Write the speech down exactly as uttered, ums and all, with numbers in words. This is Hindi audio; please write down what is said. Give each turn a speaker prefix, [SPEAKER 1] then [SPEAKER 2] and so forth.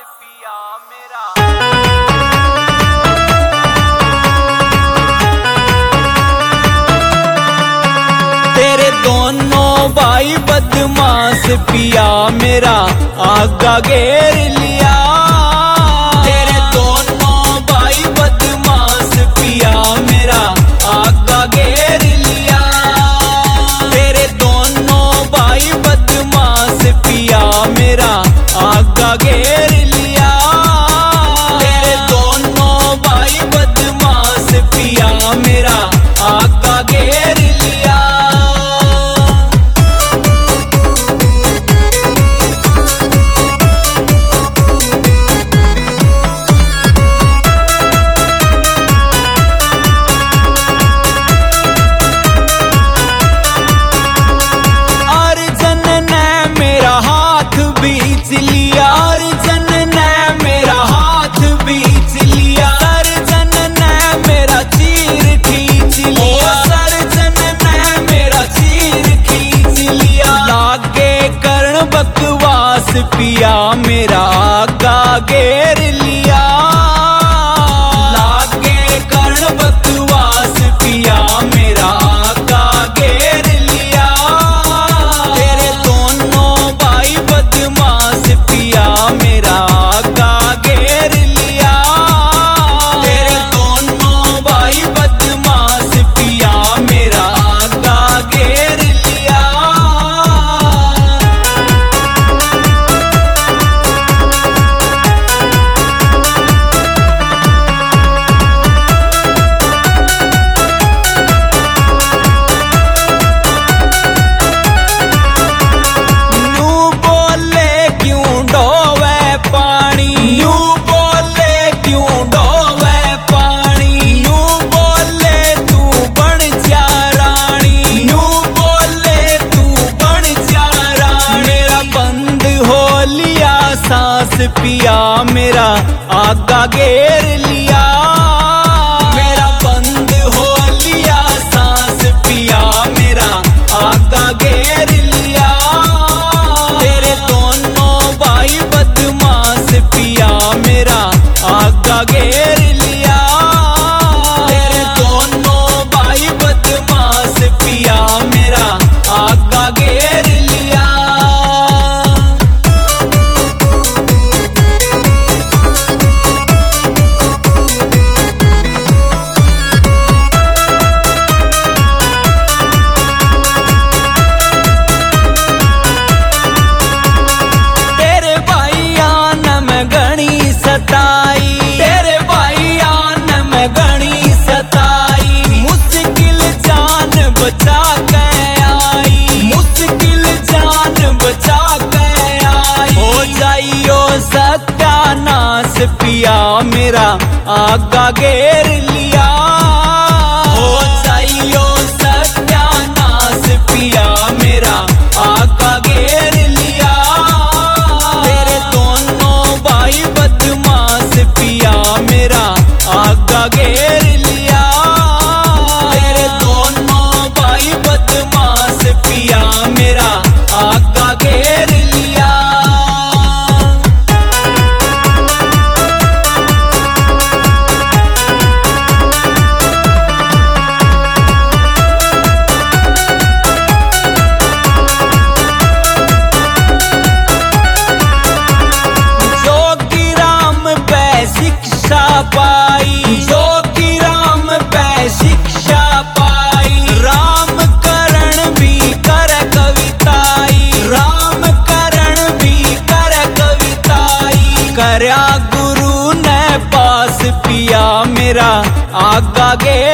[SPEAKER 1] पिया मेरा।
[SPEAKER 2] तेरे दोनों भाई बदमाश पिया मेरा आगा घेर लिया। तेरे दोनों भाई बदमाश पिया मेरा आगा घेर लिया। तेरे दोनों भाई बदमाश पिया मेरा आगा घेर लिया। तेरे दोनों भाई बदमाश पिया मेरा आगा घेर लिया। पिया मेरा आगा घेर लिया। लागे कर्ण बकवास पिया मेरा आगा घेर लिया। तेरे दोनों भाई बदमाश पिया मेरा आगा घेर लिया। तेरे दोनों भाई बदमाश पिया मेरा आगा घेर लिया। पिया मेरा आगा घेर लिया। मेरा बंद हो लिया सांस पिया मेरा आगा घेर लिया। तेरे दोनों भाई बदमाश पिया मेरा आगा घेर लिया। तेरे दोनों भाई बदमाश पिया मेरा आगा घेर लिया। तेरे भाई आन में घनी सताई। मुश्किल जान बचा के आई। मुश्किल जान बचा के आई। हो जाइयो सत्यानाश पिया मेरा आगा घेर लिया। हो जाइयो सत्यानाश पिया मेरा आगा घेर लिया। तेरे दोनों भाई बदमाश पिया मेरा आगा घेर लिया। तेरे दोनों भाई बदमाश पिया मेरा आगा घेर लिया। शिक्षा पाई जोगी राम पे शिक्षा पाई। राम करण भी कर कविताई। राम करण भी कर कविताई। करया गुरु ने पास पिया मेरा आगा घेर